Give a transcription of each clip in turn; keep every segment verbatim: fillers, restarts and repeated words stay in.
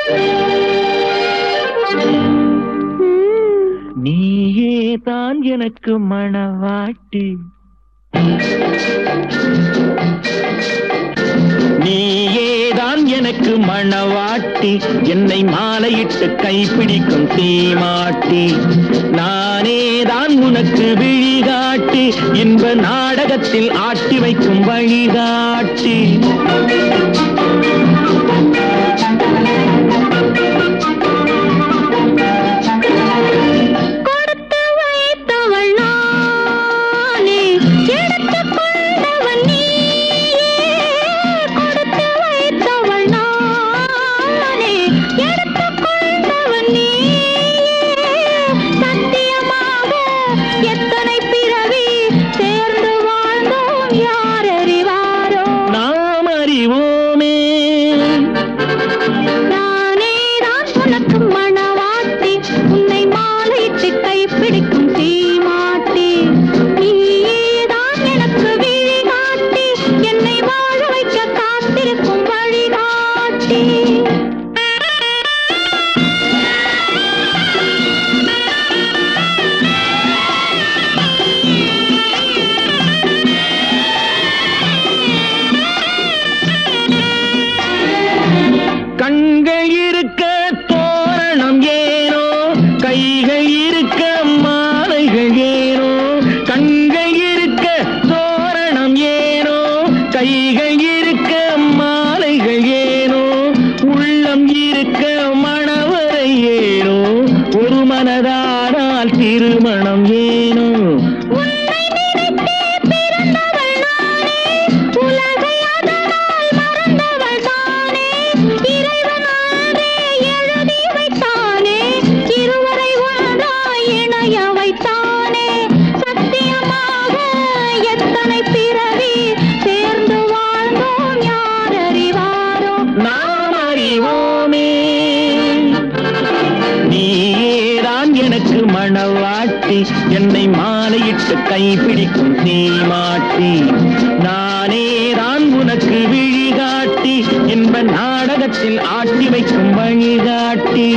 நீயே தான் எனக்கு மணவாட்டி, நீயேதான் எனக்கு மணவாட்டி, என்னை மாலையிட்டு கைப்பிடிக்கும் சீமாட்டி. நானேதான் உனக்கு விழிகாட்டி, இன்ப நாடகத்தில் ஆட்டி வைக்கும் வழிகாட்டி. கண்கள் இருக்க தோரணம் ஏனோ, கைகள் இருக்க மாலைகள் ஏனோ. கண்கள் இருக்க தோரணம் ஏனோ, கைகள் இருக்க மாலைகள் ஏனோ. உள்ளம் இருக்க மணவரை ஏனோ, ஒரு மனதானால் திருமணம் ஏனோ. எனக்கு மணவாட்டி, என்னை மாலையிட்டு கைப்பிடிக்கும் சீமாட்டி. நானேதான் உனக்கு விழிகாட்டி, இன்ப நாடகத்தில் ஆட்டி வைக்கும் வழிகாட்டி.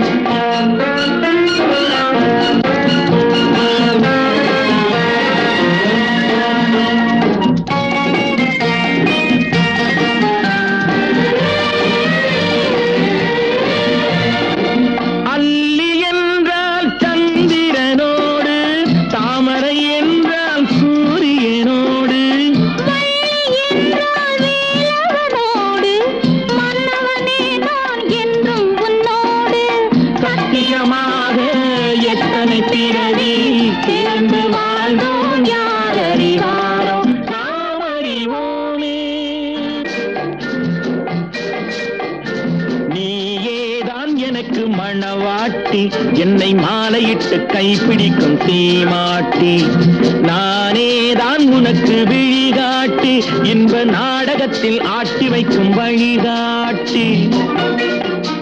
எத்தனை பிறவி சேர்ந்து வாழ்ந்தோம் யார் அறிவாரோ, நாம் அறிவோமே. நீயேதான் எனக்கு மணவாட்டி, என்னை மாலையிட்டு கைப்பிடிக்கும் சீமாட்டி. நானேதான் உனக்கு விழிகாட்டி, இன்ப நாடகத்தில் ஆட்டி வைக்கும் வழிகாட்டி.